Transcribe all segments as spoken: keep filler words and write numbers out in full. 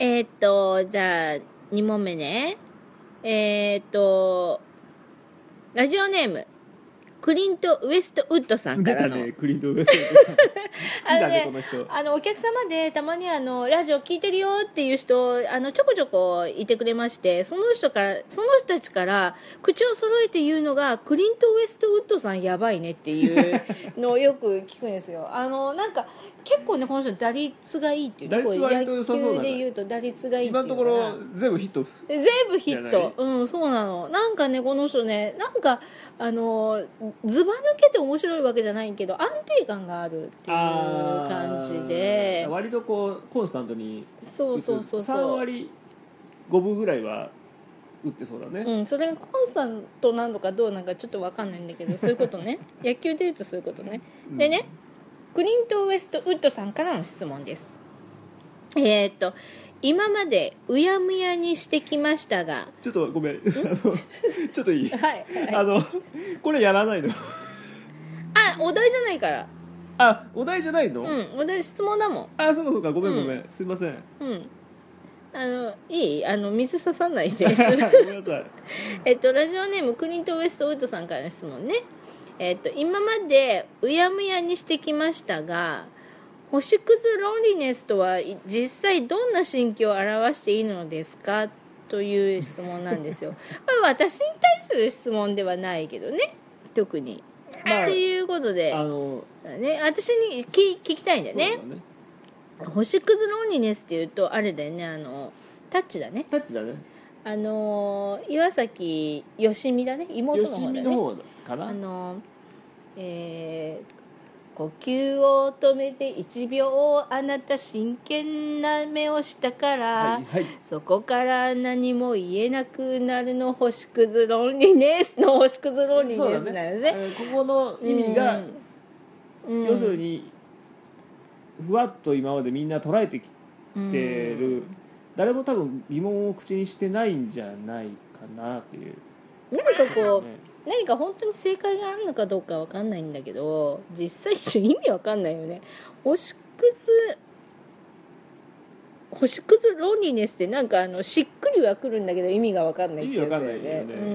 えー、っとじゃあに問目ね。えー、っとラジオネームクリント・ウエストウッドさんからの、 出たね、クリント・ウエストウッドさん好きだね、 あのねこの人。 あのお客様でたまにあのラジオ聞いてるよっていう人あのちょこちょこいてくれまして、その人からその人たちから口を揃えて言うのがクリント・ウエストウッドさんやばいねっていうのをよく聞くんですよ。あのなんか結構ねこの人打率がいいっていう、 打率割と良さそうだね。 野球で言うと打率がいいっていう今のところ全部ヒット全部ヒット。うんそうなの。なんかねこの人ねなんかあのずば抜けて面白いわけじゃないけど安定感があるっていう感じで、 割とこうコンスタントにそうそうそうそうさん割ごぶぐらいは打ってそうだね。 うん、それがコンスタントなのかどうなのかちょっと分かんないんだけどそういうことね野球でいうとそういうことね、うん、でねクリント・ウエストウッドさんからの質問です。えー、っと今までうやむやにしてきましたが、 ちょっとごめんあのちょっといい、 はいはい、 あのこれやらないのあお題じゃないから。 あお題じゃないの。 うんお題質問だもん。 あそうかそうかごめんごめん、うん、すいません。 うんあのいいあの水刺さないでごめんなさいえっとラジオネームクリント・ウエストウッドさんからの質問ね。えっと今までうやむやにしてきましたが、星屑ロンリネスとは実際どんな心境を表していいのですかという質問なんですよ。まあ私に対する質問ではないけどね特に、まあ、っていうことであの、 ね、私に聞, 聞きたいんだよ ね, ね星屑ロンリネスっていうとあれだよね、あのタッチだねタッチだね、 あの岩崎よしみだね、妹の方だね、 よしみの方かな。 あのえー、呼吸を止めていちびょうあなた真剣な目をしたから、 はいはい、 そこから何も言えなくなるの星屑ロンリネスの星屑ロンリネスなんですね。 ね、ここの意味が、うん、要するにふわっと今までみんな捉えてきてる、うん、誰も多分疑問を口にしてないんじゃないかなっていう。 何かこう、ね、何か本当に正解があるのかどうかわかんないんだけど、実際意味わかんないよね。星屑星屑ロンリネスってなんかあのしっくりはくるんだけど意味がわかんないっていうやつだよね。うん、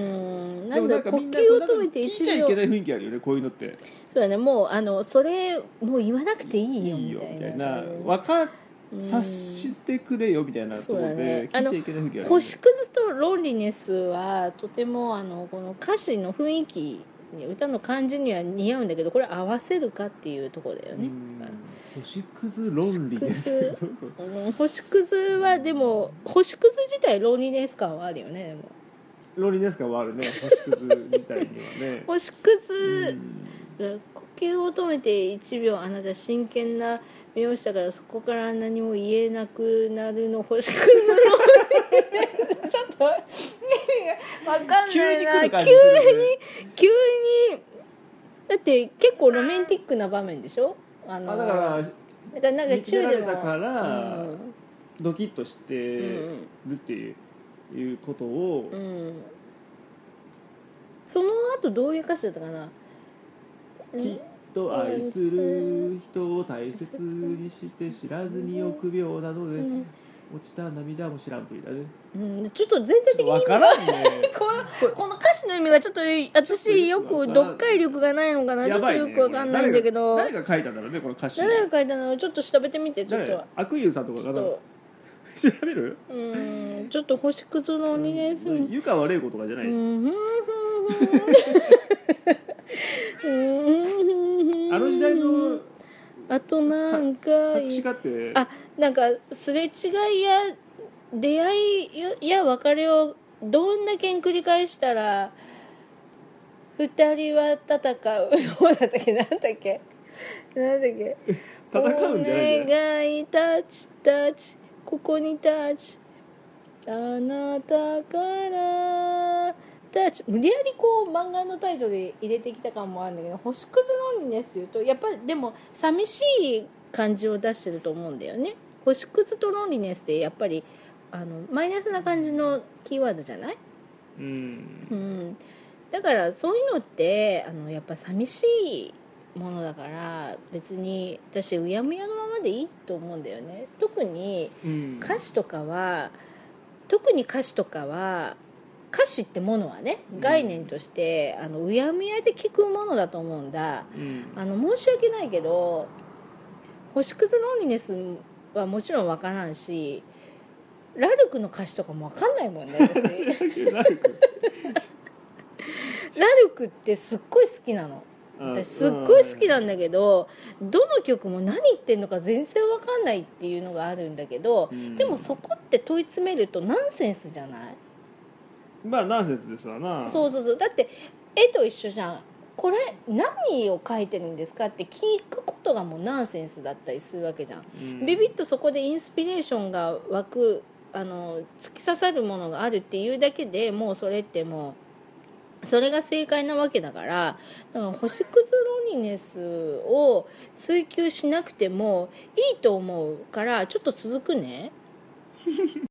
なんだ呼吸を止めて一秒。 聞いちゃいけない雰囲気あるよね、こういうのって。 そうだね、もうあのそれもう言わなくていいよみたいな。いいよみたいな。 分か察してくれよみたいなところで聞いちゃいけない雰囲気あるよね。 星屑とロンリネスはとてもあのこの歌詞の雰囲気、歌の感じには似合うんだけど、これ合わせるかっていうところだよね。 星屑ロンリネス星屑はでも星屑自体ロンリネス感はあるよね。でもロンリネス感はあるね、星屑自体にはね星屑、呼吸を止めていちびょうあなた真剣な目をしたからそこから何も言えなくなるの星屑のちょっと分かんないな、急に急に急にだって結構ロメンティックな場面でしょ。あのあだからだからなんか見つけられたから、うん、ドキッとしてるっていう、うん、いうことを、うん、 その後どういう歌詞だったかな。 きっと愛する人を大切にして知らずに臆病なので、うん、落ちた涙も知らんぷりだね、 うん、ちょっと全体的に分からんねこの、この歌詞の意味がちょっと私よく読解力がないのかな、ちょっとよく分かんないんだけど、 誰が書いたんだろうねこの歌詞。 誰が書いたのちょっと調べてみて。ちょっと悪友さんとかかな、調べる。 うんちょっと星屑のにねんす湯川玲子とかじゃない。うんあの時代のあとなんか作詞家ってあなんかすれ違いや出会いや別れをどんだけ繰り返したら二人は戦うどうだったっけ、なんだっけなんだっけ戦うんじゃないんだよ。 お願いタッチタッチここにタッチあなたからタッチ、無理やりこう漫画のタイトル入れてきた感もあるんだけど、星屑ロンリネス言うとやっぱりでも寂しい感じを出してると思うんだよね。星屑とロンリネスってやっぱりあのマイナスな感じのキーワードじゃない。うん、うん、だからそういうのってあのやっぱ寂しいものだから別に私うやむやのままでいいと思うんだよね。特に歌詞とかは、うん、特に歌詞とかは歌詞ってものはね概念として、うん、あのうやむやで聞くものだと思うんだ、うん、あの申し訳ないけど星屑ロンリネスはもちろん分からんしラルクの歌詞とかも分かんないもんね私ラルクってすっごい好きなの。私すっごい好きなんだけど、どの曲も何言ってんのか全然分かんないっていうのがあるんだけど、うん、でもそこって問い詰めるとナンセンスじゃない？ まあナンセンスですわな。 そうそうそう、だって絵と一緒じゃん。これ何を描いてるんですかって聞くことがもうナンセンスだったりするわけじゃん、うん、ビビッとそこでインスピレーションが湧く、あの突き刺さるものがあるっていうだけでもうそれってもうそれが正解なわけだから、だから星屑ロニネスを追求しなくてもいいと思うから、ちょっと続くね